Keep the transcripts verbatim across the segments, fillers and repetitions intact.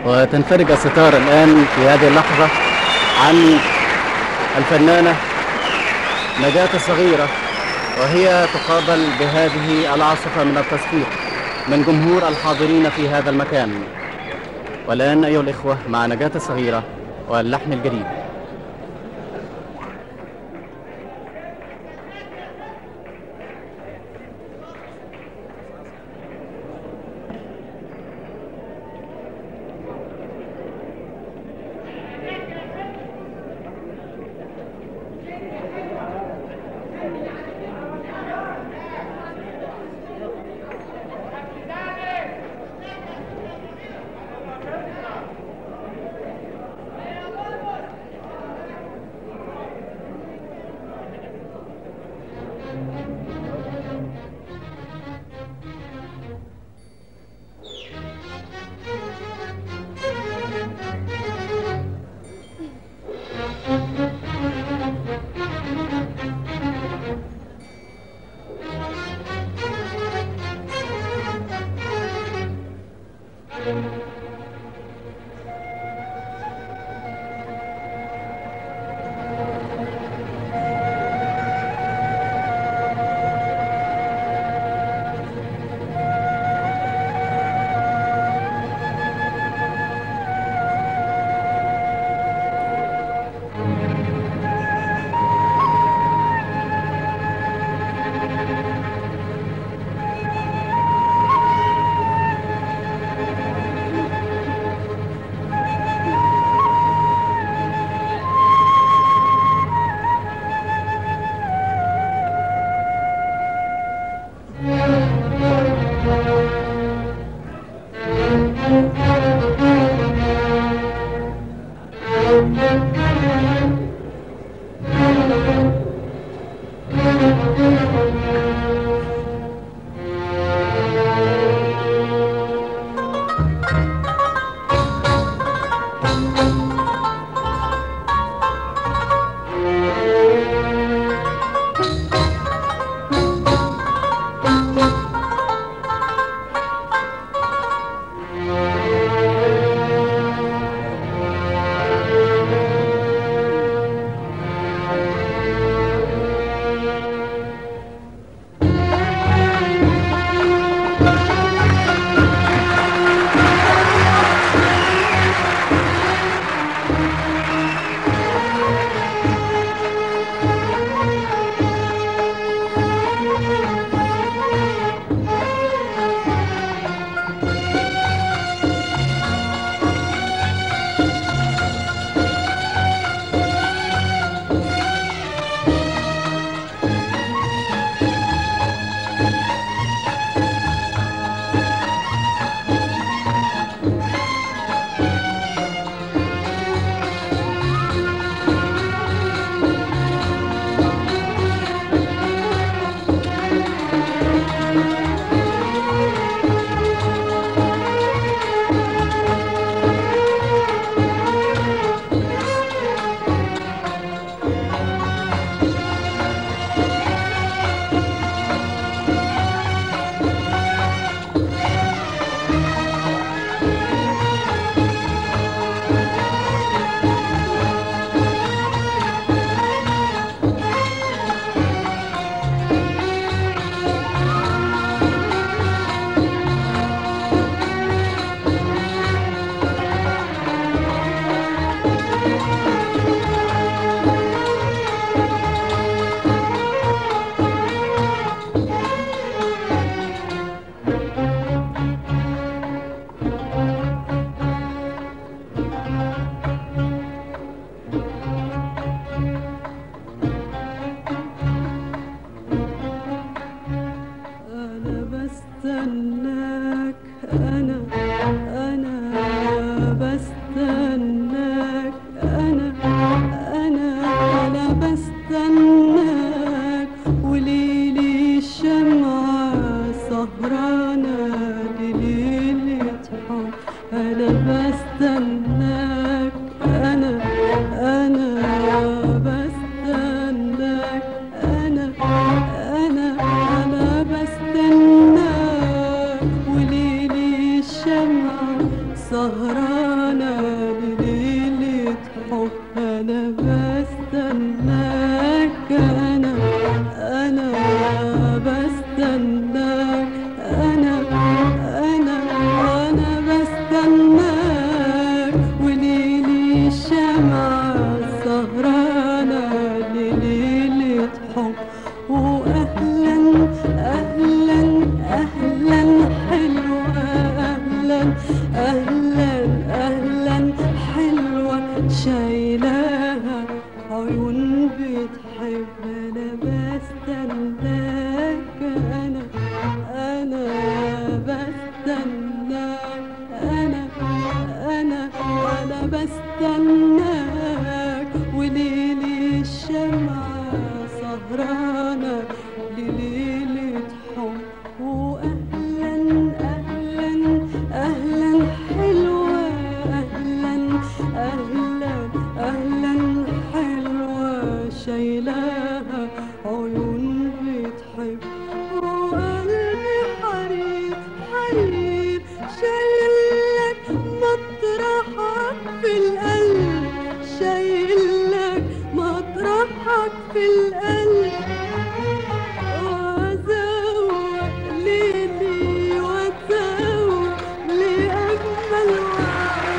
وتنفرج الستار الآن في هذه اللحظة عن الفنانة نجاة الصغيرة، وهي تقابل بهذه العاصفة من التصفيق من جمهور الحاضرين في هذا المكان. والآن أيها الإخوة مع نجاة الصغيرة واللحن الجديد. سهران سهرانة لليلة حب، أنا بستناك، أنا أنا بستناك، أنا أنا أنا بستناك، وليلي الشمعة سهرانة لليلة حب. وأهلا أهلا أهلا حلوة، أهلا أهلا أهلا حلوة، شايلاها عيون بتحب. أنا بستناك، أنا أنا بستناك، أنا أنا أنا بستناك، وليلي الشمعة سهرانة لليلة حب. وأهلا أهلا أهلا حلوة، أهلا أهلا أهلا حلوة، شايلاها عيون بتحب. وقلبي حرير حرير، شايلك مطرحك في القلب، شايلك مطرحك في القلب، وأزوق ليلي وأزوق لأجمل وعد.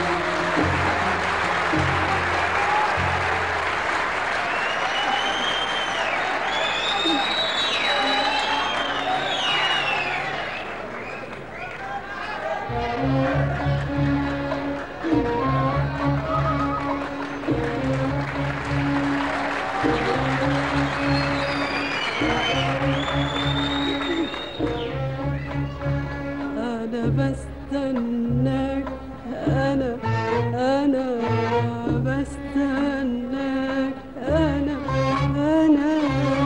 أنا بستناك، أنا أنا بستناك، أنا أنا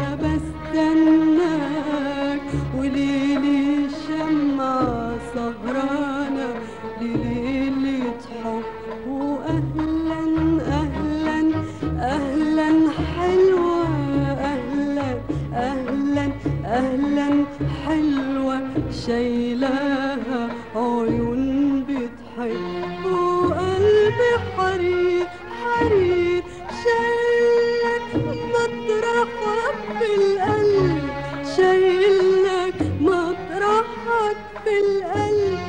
بستناك، وليلي الشمعة سهرانة لليلة حب. وأهلا أهلا أهلا حلوة، أهلا أهلا أهلا حلوة، شايلاها عيون بتحب. وقلبي حرير حرير، شايلك مطرحك في القلب، شايلك مطرحك في القلب،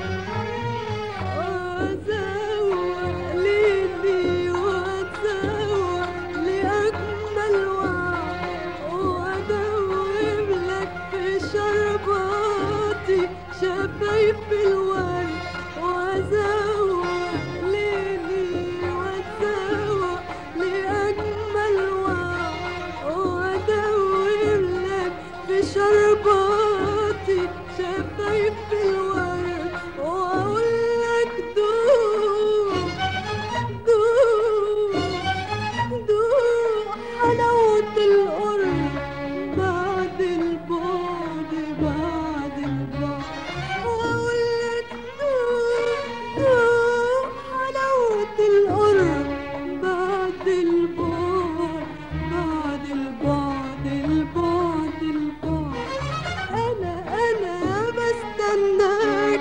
وأزوق ليلي وأزوق لأجمل وعد، وأدوب لك في شرباتي شفايف الورد، وأزوق ليلي وأزوق لأجمل وعد، وأدوب لك في شرباتي شفايف الورد، وأقول لك دوق دوق دوق حلاوة القرب بعد البعد، بعد البعد. وأقول لك دوق دوق حلاوة القرب بعد البعد، بعد البعد البعد البعد. أنا أنا بستناك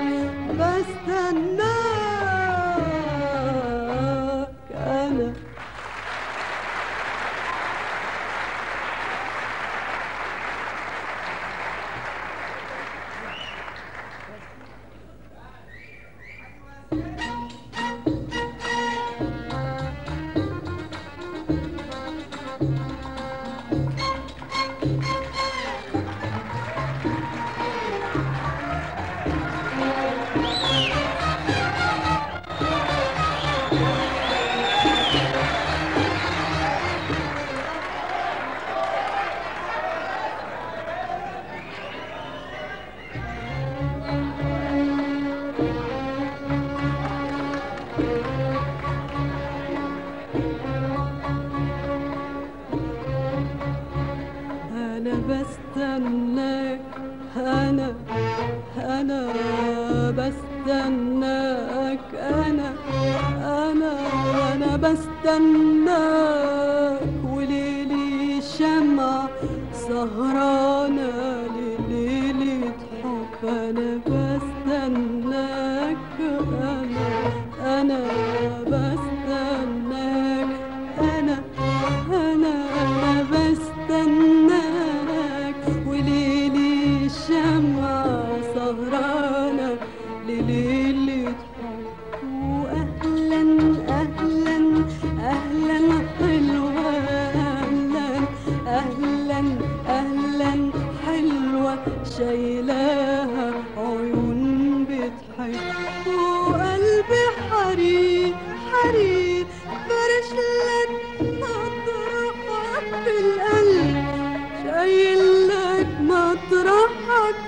بستناك، أنا أنا بستناك، أنا أنا بستناك، أنا أنا أنا بستناك، وليلي الشمعة سهرانة لليلة حب. أنا بستناك، أنا أنا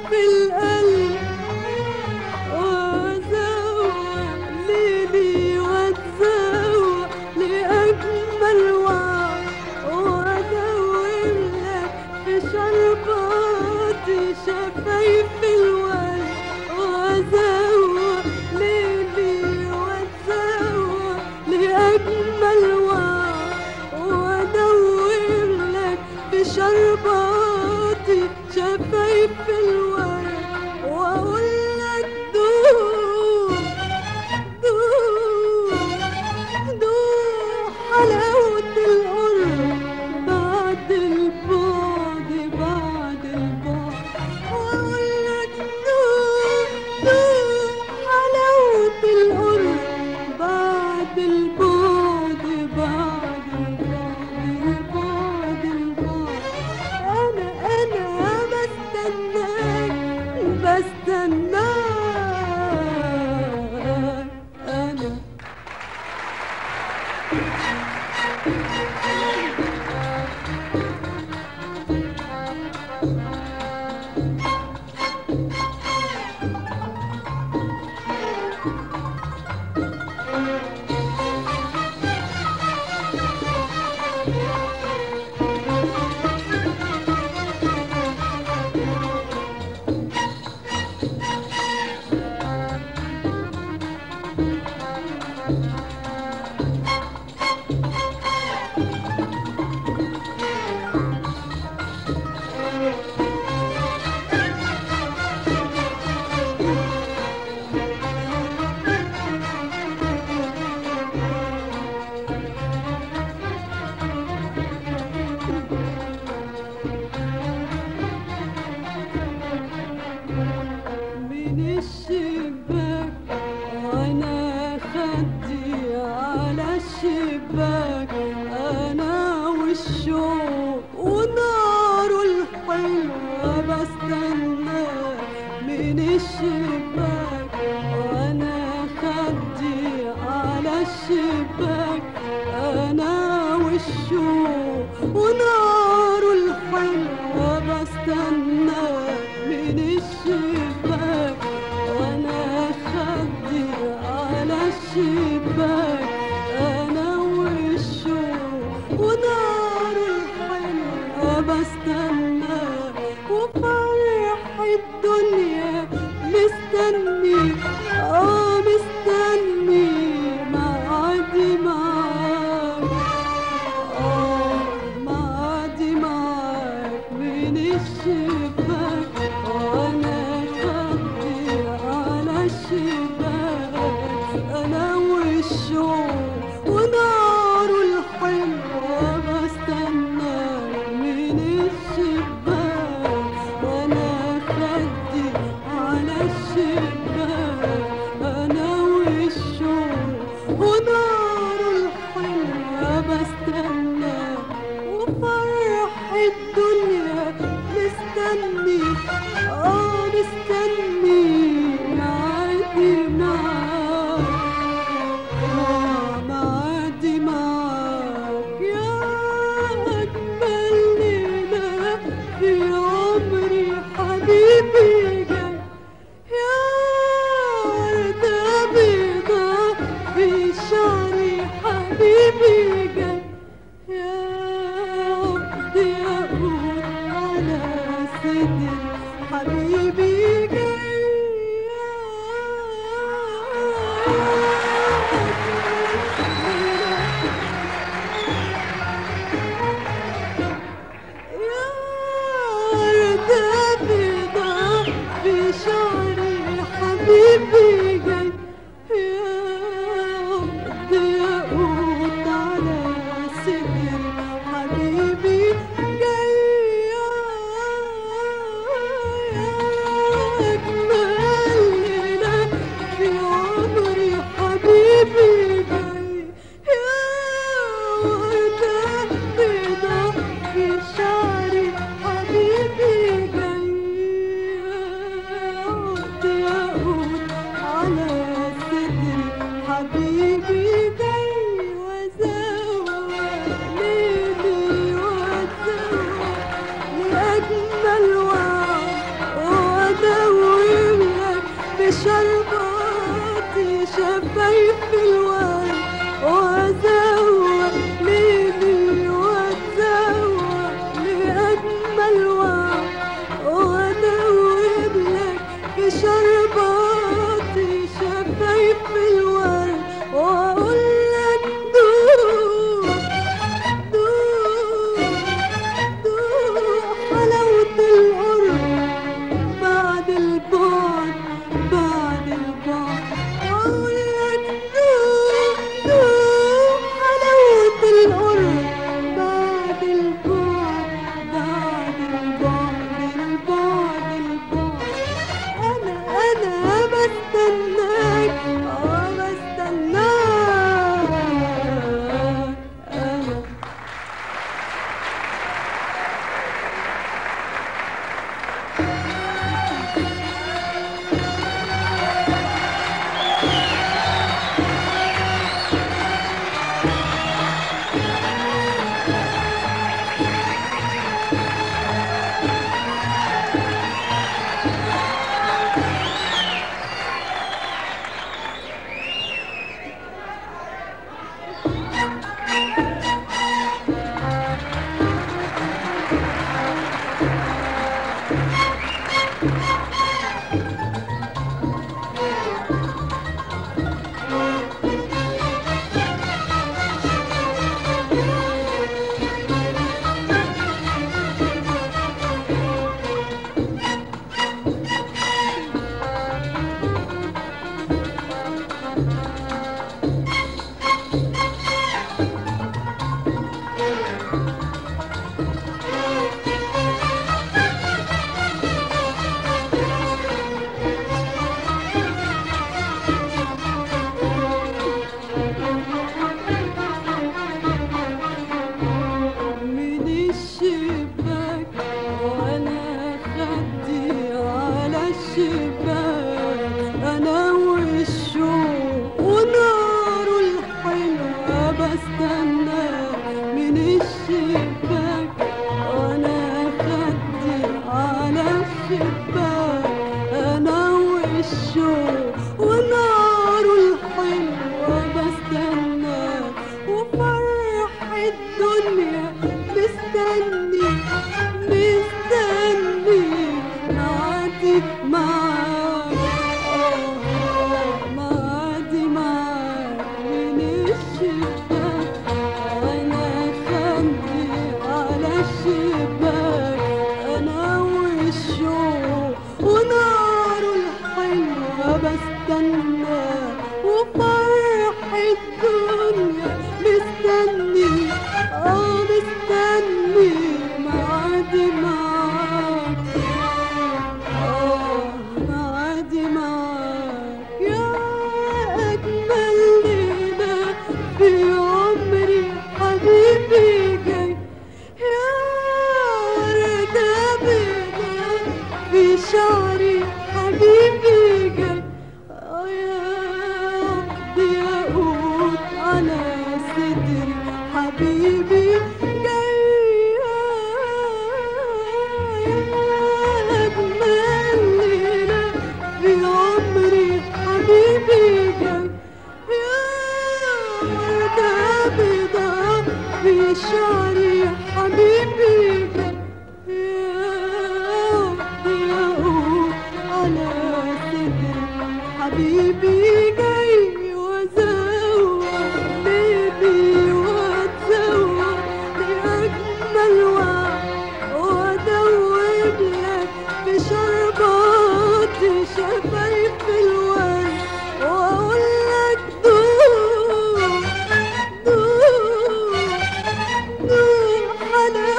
في القلب وازوق ليلي واتزوق لأجمل وعد وادوم لك في شرباتي شفايف الورد وازوق ليلي واتزوق لأجمل وعد وادوم لك في شرباتي شفايف الورد واقول لك دوق دوق دوق حلاوة القرب بعد البعد بعد البعد واقول لك دوق دوق حلاوة القرب بعد البعد بعد البعد البعد البعد انا انا بستناك بستناك انا من الشباك وانا خدي على الشباك انا والشوق وناره الحلوة بستناك من الشباك وانا خدي على الشباك انا والشوق وناره الحلوة بستناك من الشباك وانا خدي على الشباك انا والشوق ونار الحلوة بستناك وفرح الدنيا مستني اه مستني معادي معاك اه معادي معاك من الشباك وانا خدي على الشباك انا والشوق ونار الحلوة بستناك من الشباك وانا خدي على الشباك انا والشوق ونار الحلوة بستناك وفرح الدنيا مستني اه مستني معادي معاك اه معادي معاك يا اجمل ليلة في عمري حبيبي جاي يا وردة بيضة في شعري حبيبي جاي يا عقد ياقوت على صدري حبيبي جاي يا وردة بيضة في شعري حبيبي جاي يا عقد ياقوت على حنان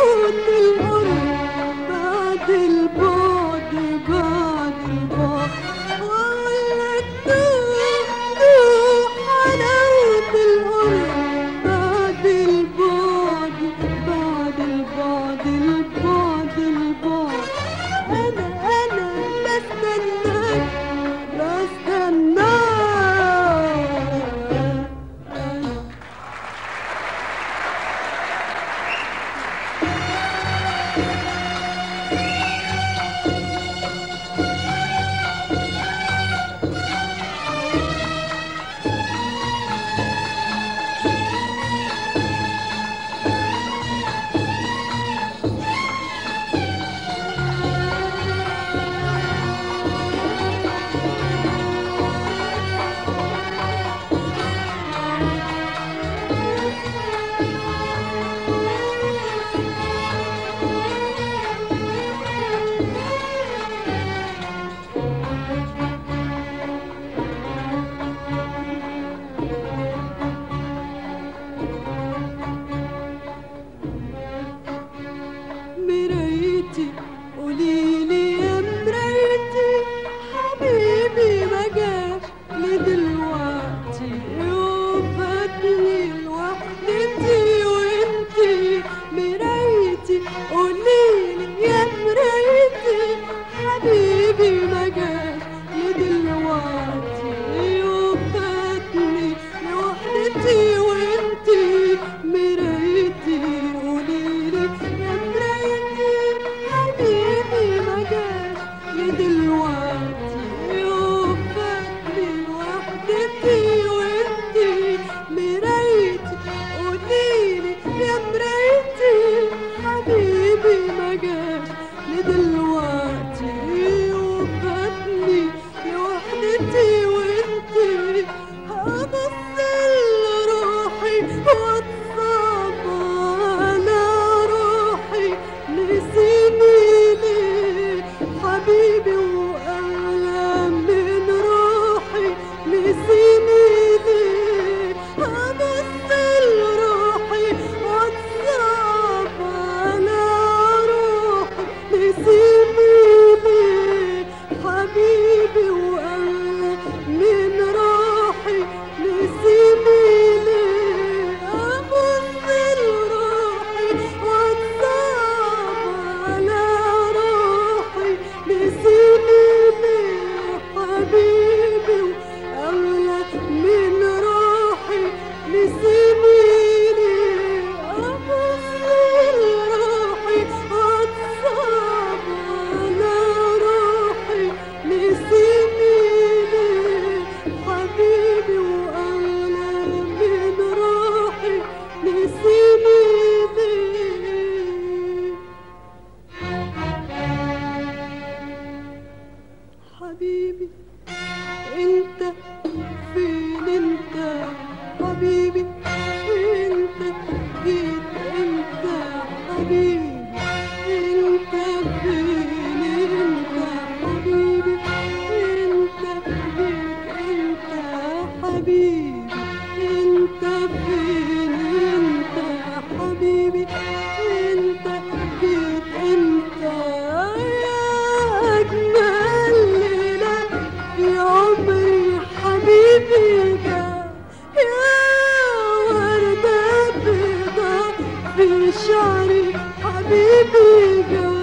حبيبي جوا